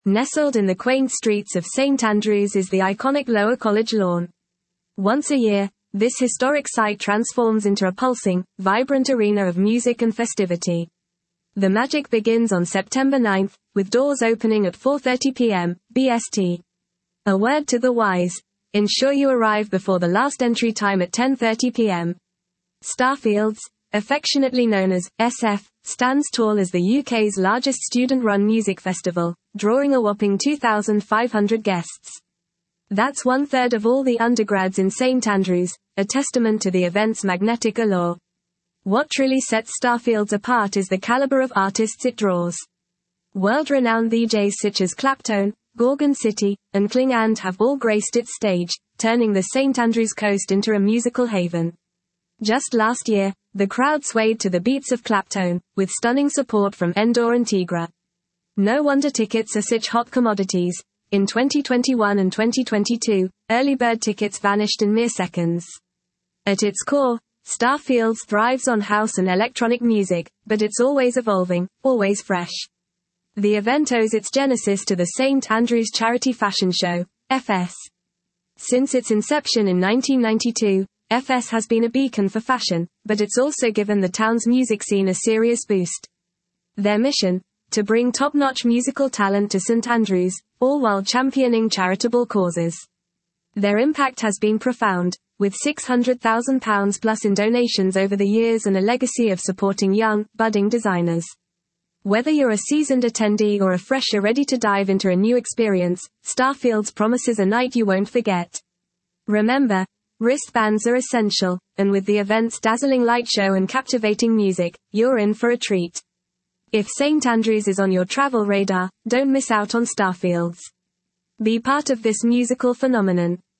Nestled in the quaint streets of St Andrews is the iconic Lower College Lawn. Once a year, this historic site transforms into a pulsing, vibrant arena of music and festivity. The magic begins on September 9th, with doors opening at 4:30 p.m. BST. A word to the wise: ensure you arrive before the last entry time at 10:30 p.m. Starfields, affectionately known as SF, stands tall as the UK's largest student-run music festival, drawing a whopping 2,500 guests. That's one-third of all the undergrads in St Andrews, a testament to the event's magnetic allure. What truly sets Starfields apart is the caliber of artists it draws. World-renowned DJs such as Claptone, Gorgon City, and Klingande have all graced its stage, turning the St Andrews coast into a musical haven. Just last year, the crowd swayed to the beats of Claptone, with stunning support from Endor and Tigra. No wonder tickets are such hot commodities. In 2021 and 2022, early bird tickets vanished in mere seconds. At its core, Starfields thrives on house and electronic music, but it's always evolving, always fresh. The event owes its genesis to the St Andrews Charity Fashion Show, FS. Since its inception in 1992, FS has been a beacon for fashion, but it's also given the town's music scene a serious boost. Their mission: to bring top-notch musical talent to St Andrews, all while championing charitable causes. Their impact has been profound, with £600,000 plus in donations over the years and a legacy of supporting young, budding designers. Whether you're a seasoned attendee or a fresher ready to dive into a new experience, Starfields promises a night you won't forget. Remember, wristbands are essential, and with the event's dazzling light show and captivating music, you're in for a treat. If St Andrews is on your travel radar, don't miss out on Starfields. Be part of this musical phenomenon.